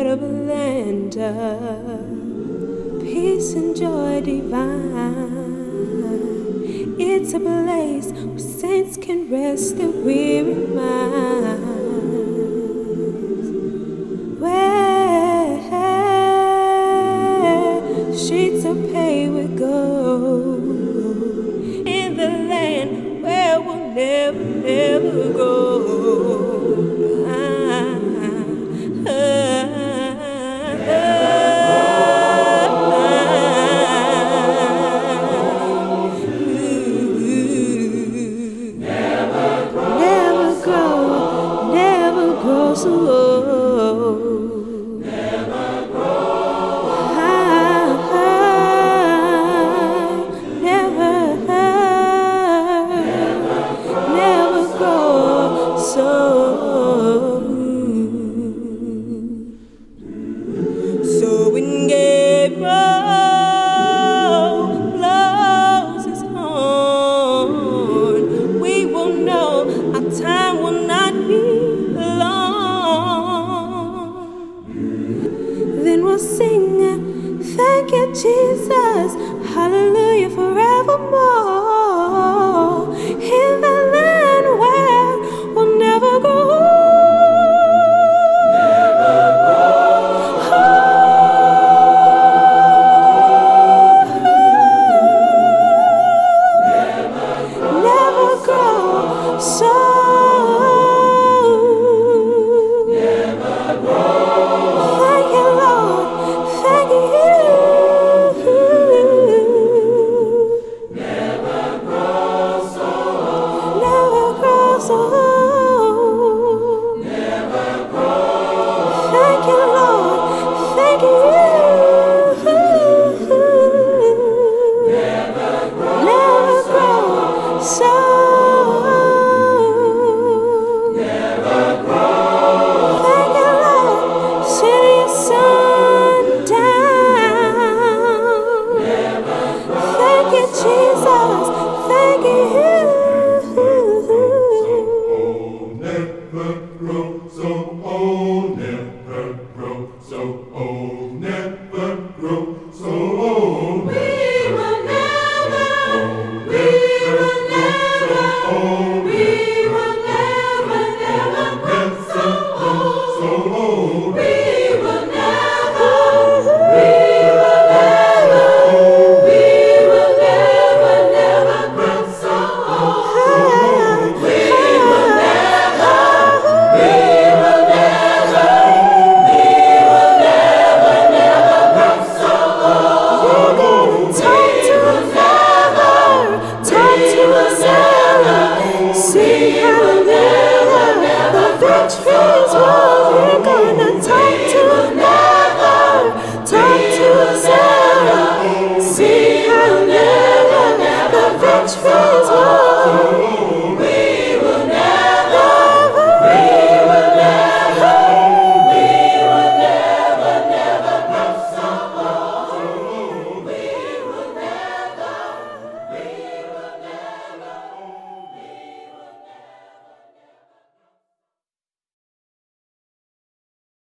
of a land of peace and joy divine. It's a place where saints can rest their weary minds, where sheets are paved with gold, in the land where we'll never, never go. So never grow. Never grow. So when Gabriel blows his horn, we will know our time will not be long. Then we'll sing, thank you, Jesus, hallelujah, forevermore, in the land where we'll never go. Never grow. So Never grow, so old, never grow.